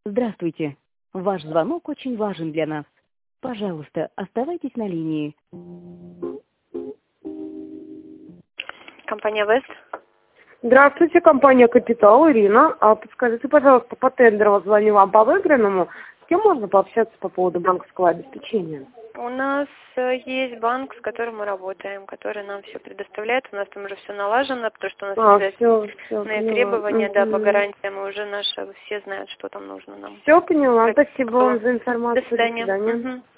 Здравствуйте. Ваш звонок очень важен для нас. Пожалуйста, оставайтесь на линии. Компания Вест. Здравствуйте, компания «Капитал», Ирина. Подскажите, пожалуйста, по тендеру звоню вам по выигранному. С кем можно пообщаться по поводу банковского обеспечения? У нас есть банк, с которым мы работаем, который нам все предоставляет. У нас там уже все налажено, потому что у нас обязательные требования, да, по гарантиям, и уже наши все знают, что там нужно нам. Все поняла. Спасибо вам за информацию. До свидания.